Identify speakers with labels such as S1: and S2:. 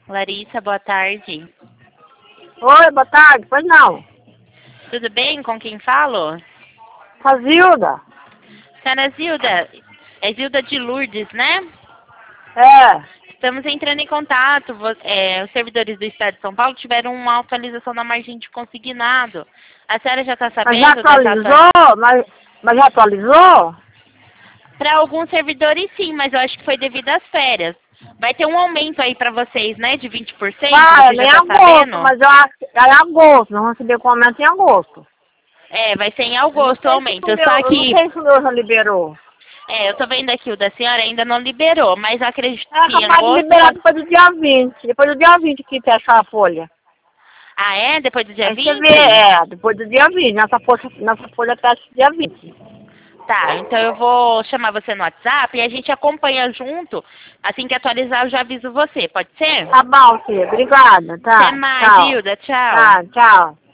S1: Larissa, boa tarde.
S2: Oi, boa tarde. Pois não.
S1: Tudo bem? Com quem falo?
S2: Com a Zilda?
S1: Senhora Zilda, é Zilda de Lourdes, né?
S2: É.
S1: Estamos entrando em contato. Os servidores do Estado de São Paulo tiveram uma atualização na margem de consignado. A senhora já está
S2: Mas já
S1: sabendo dessa atualização?
S2: atualizou? Mas já atualizou?
S1: Para alguns servidores, sim, mas eu acho que foi devido às férias. Vai ter um aumento aí para vocês, né, de 20%?
S2: Vai,
S1: Você já
S2: em
S1: está
S2: agosto,
S1: sabendo?
S2: mas eu acho que é em agosto. Nós vamos receber comento em agosto.
S1: É, vai ser em
S2: Eu não
S1: agosto o
S2: sei se
S1: aumento.
S2: o meu,
S1: Só
S2: eu não
S1: que,
S2: sei se o meu já liberou.
S1: eu tô vendo aqui, o da senhora ainda não liberou, mas eu acredito
S2: É
S1: que em
S2: capaz de
S1: agosto
S2: liberar
S1: pode...
S2: depois do dia 20. Depois do dia 20 que fecha a folha.
S1: Ah, é? Depois do dia
S2: Aí você vê,
S1: 20?
S2: depois do dia 20. Nossa folha fecha dia 20.
S1: Tá, então eu vou chamar você no WhatsApp e a gente acompanha junto. Assim que atualizar, eu já aviso você, pode ser?
S2: Tá bom, filha. Obrigada.
S1: Até
S2: Tá.
S1: mais,
S2: Tchau.
S1: Hilda. Tchau.
S2: Tá, tchau.